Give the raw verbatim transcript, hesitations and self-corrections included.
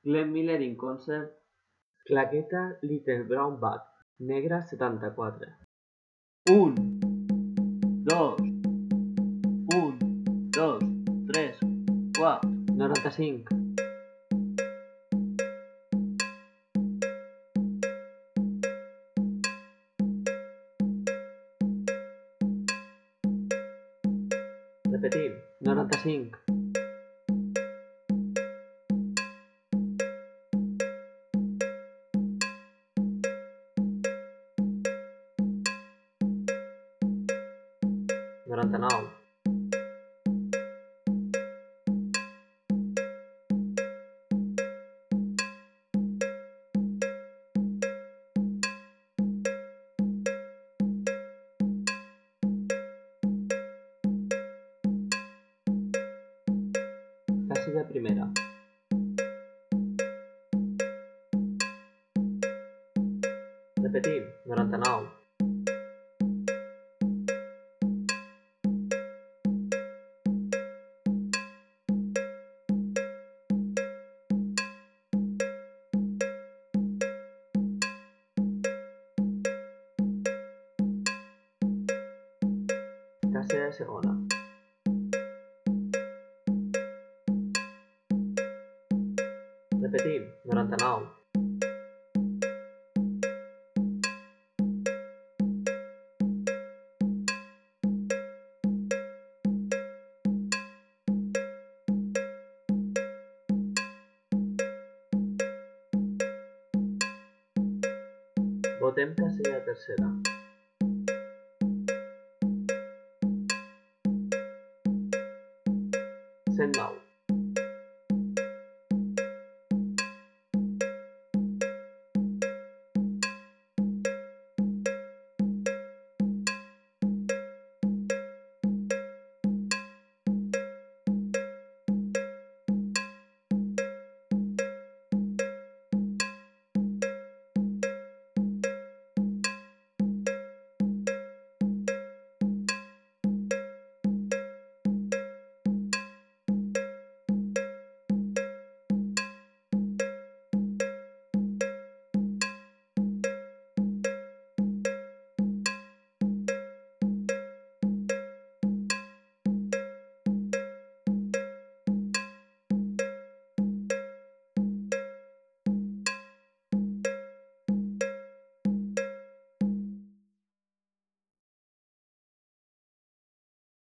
Glenn Miller in Concert, Claqueta Little Brown Bag, negra setanta-quatre. Un, dos, un, dos, tres, quatre, noranta-cinc. Repetim, noranta-cinc. noranta-nou. Casi de primera. Repetim, noranta-nou. Casi de segona. Repetim, noranta-nou. Votem casella tercera.